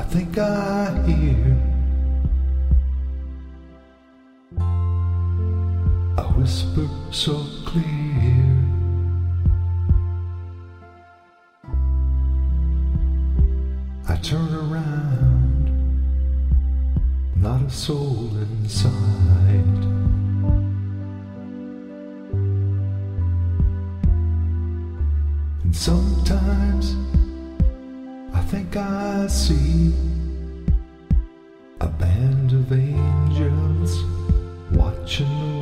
think I hear a whisper so clear. I turn around, not a soul in sight. And sometimes I think I see a band of angels watching the